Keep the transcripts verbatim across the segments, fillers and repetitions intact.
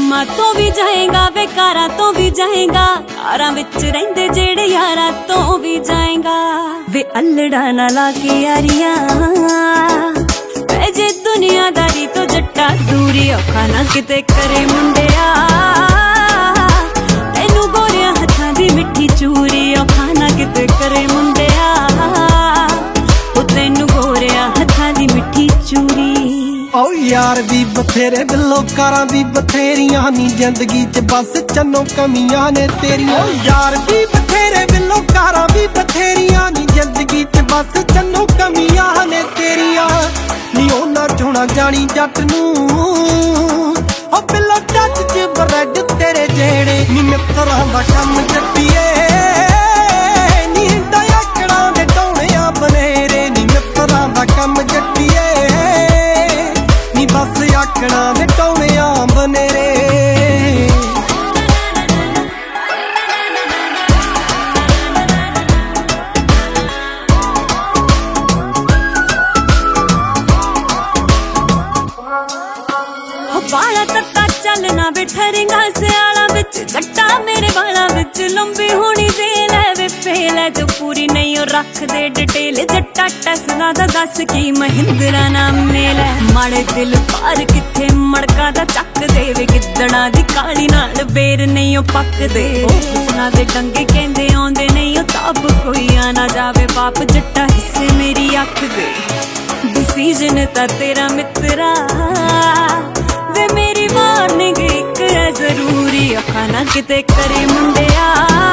फिल्मां तो भी जाएगा वे कारां तो भी जाएगा कारां विच रहिंदे जेड़े यारां तो भी जाएगा वे अल्लड़ा ना ला के यारियां जे दुनियादारी तो जट्टा दूरी औखा ना किते करे मुंडिया तेनू गोरियां हत्थां दी मिठी चूरी औखा ना किते करे मुंडिया ओ तेनू गोरियां हत्थां दी मिठी चूरी ओ यार भी बथेरे बिल्लो कारां भी बथेरियां नी जिंदगी च बस चन्नो कमियां ने तेरियां यार भी बथेरे बिल्लो कारां भी बथेरियां नी जिंदगी च बस चन्नो कमियां ने तेरियां नी ओना चोना जानी जट नू ओ बिल्लो टच च ब्रेड तेरे जेड़े नी मित्तरां दा कम जट्टीए नी डायकड़ां दे टौणियां बनेरे नी मित्तरां दा कम जट्टीए बस आकड़ा दे टौणियां बनेरे बाला तत्ता चलना बिठरेगा सियाला बिच जट्टा मेरे बाला बिच लंबी होनी जेल है वे फेल है जो पूरी नहीं हो रख दे डिटेल जट्टा टसला दा दस की महिंद्रा नाम मेल है माड़े दिल पार किथे मड़का दा चक दे वे गिद्दड़ा दी काली नाल बेर नहीं हो पक दे हुस्ना दे डंगे कहंदे आउंदे नहीं हो ताप कोई आना जावे बाप जट्टा हिस्से मेरी अख दे डिसीजन ता तेरा मित्रा वे मेरी वार्निंग एक है जरूरी औखा ना किते करे मुंडिया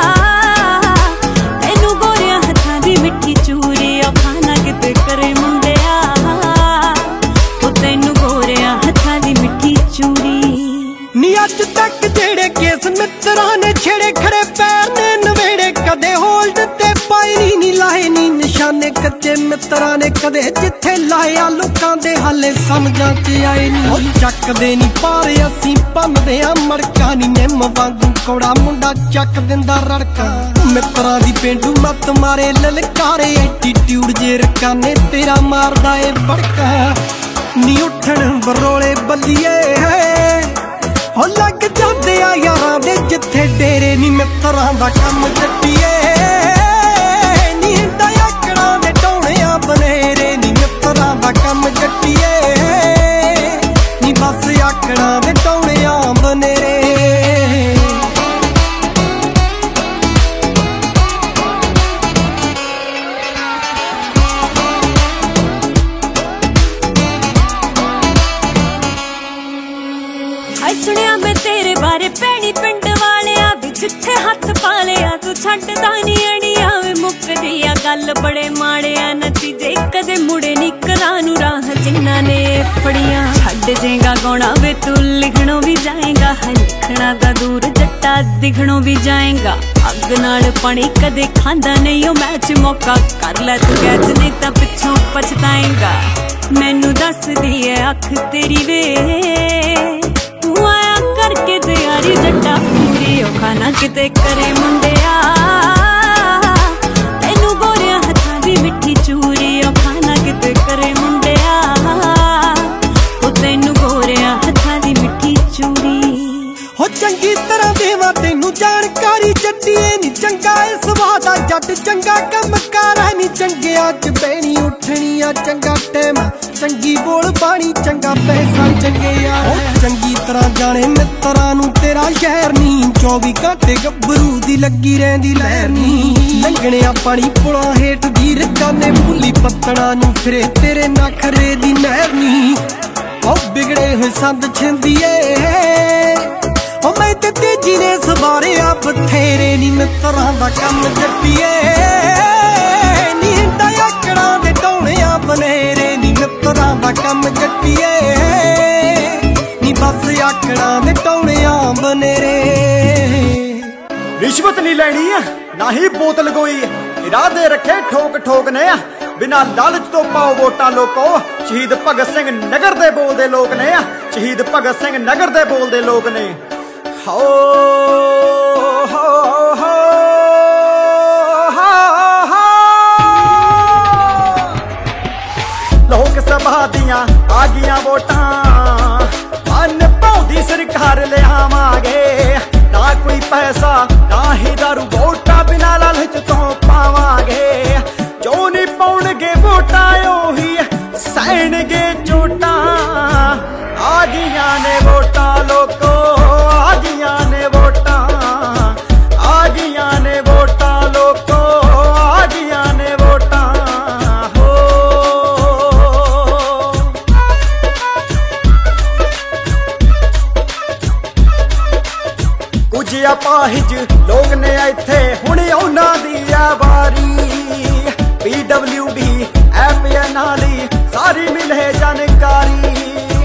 तेनू गोरियां हत्थां दी मिठी चूरी औखा ना किते करे मुंडिया ओ तेनू गोरियां हत्थां दी मिठी चूरी नी अज तक जेड़े केस मित्तरां ने छेड़े खड़े पैर ने नवेड़े कदे होल्ड ते पाई नी लाए नी निशाने कच्चे मित्तरां ने कदे जिथे लाया लोकां दे हाले समझां च आए नी चकदे नी पारे असीं भंनदे आ मड़का नी निम वांगू कौड़ा मुंडा चक दिंदा रड़का मित्तरां दी पेंडू मत मारे ललकारे एटीट्यूड जे रकाने तेरा मारदा ए बड़का नी उठण बरोले बल्लीए हो लग जांदे आ यारां दे जिथे डेरे नी मित्तरां दा कम जट्टीए नी डायकड़ां दे टौणियां बनेरे नी मित्तरां दा कम जट्टीए नी बस आकड़ां दे टौणियां बनेरे सुनिया मैं तेरे बारे भैनी पिंड वालिया भी जिथे हथ पा लिया तू छड्डदा नी अड़िया वे मुकदी आ गल बड़े माड़े आ नतीजे कदे मुड़े नी करानू राह जिन्ना ने फड़िया छड्ड जेगा गौना वे तू लिखणों भी जाएगा है लिखना दा दूर जट्टा दिखणों भी जाएगा अग नाल पानी कदे खांदा नहीं ओ मैच मौका कर ले तू कैच नहीं तां पिछों पछताएगा मैनू दस दी है अख तेरी वे आया करके तैयारी जट्टा पूरी औखा ना किते करे मुंडिया तेनू गोरियां हत्थां दी मिठी चूरी औखा ना किते करे मुंडिया ओ तेनू गोरियां हत्थां दी मिठी चूरी हो चंगी तरह देवा तेनू जानकारी जट्टीए नी चंगा इस वादा जट चंगा कम कर नी चंगिया च बैणी उठनी आ चंगा टाइम चंगी बोल बाणी चंगा पैसा चंगे यार चंगी तरह जाने मित्तरां नू तेरा शहर नी चौबी घंटे गब्बरू दी लगी रहिंदी लहर नी लंघणिया पानी पुलां हेठ दी रजाने भुली पत्तणा नू फिरे तेरे नखरे दी नहर नी ओ बिगड़े होए संद छिंदीए ओ मैं ते तेजी ने सवारे आ बथेरे नी मित्तरां दा कम जट्टीए नी डायकड़ां दे टौणियां बनेरे नी मित्तरां दा कम जट्टीए नी बस आकड़ां दे टौणियां बनेरे रिश्वत नहीं लेनी है ना ही बोतल कोई इरादे रखे ठोक ठोक ने बिना लालच तो पाओ वोटां लोको शहीद भगत सिंह नगर दे बोलदे लोक ने शहीद भगत सिंह नगर दे बोलदे लोक ने हो हो हो लोक सभा दियां आ गईयां वोटां मन भौंदी सरकार लियावांगे ना कोई पैसा ना ही दारू वोटा बिना लालच तो पावांगे जो नहीं पाउणगे वोटा ओही सैणगे चोटा आ गईयां ने वोटा लोको आ गईयां ने वोटा आ गईयां ने वोटा लोको आ गईयां ने वोटा हो कुछ अपाहिज लोग ने इत्थे हुण उन्हां दी आ वारी पी डब्ल्यू डी एफ नाली सारी मिले जानकारी